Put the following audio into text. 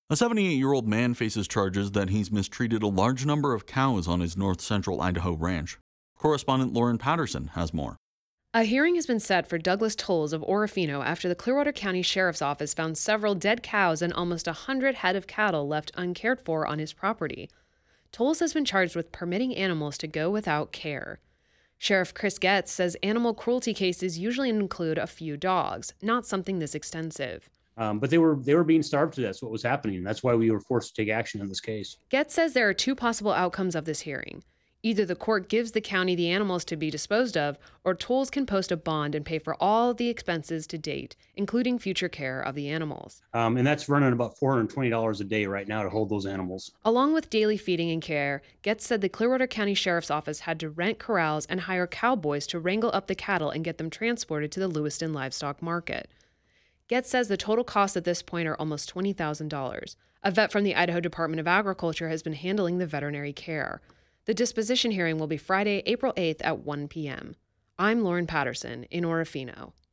A 78-year-old man faces charges that he's mistreated a large number of cows on his north central Idaho ranch. Correspondent Lauren Patterson has more. A hearing has been set for Douglas Tolles of Orofino after the Clearwater County Sheriff's Office found several dead cows and almost 100 head of cattle left uncared for on his property. Tolles has been charged with permitting animals to go without care. Sheriff Chris Getz says animal cruelty cases usually include a few dogs, not something this extensive. But they were being starved to death. That's what was happening. That's why we were forced to take action in this case. Getz says there are two possible outcomes of this hearing. Either the court gives the county the animals to be disposed of, or Tolles can post a bond and pay for all the expenses to date, including future care of the animals. And that's running about $420 a day right now to hold those animals. Along with daily feeding and care, Getz said the Clearwater County Sheriff's Office had to rent corrals and hire cowboys to wrangle up the cattle and get them transported to the Lewiston Livestock Market. Getz says the total costs at this point are almost $20,000. A vet from the Idaho Department of Agriculture has been handling the veterinary care. The disposition hearing will be Friday, April 8th at 1 p.m. I'm Lauren Patterson in Orofino.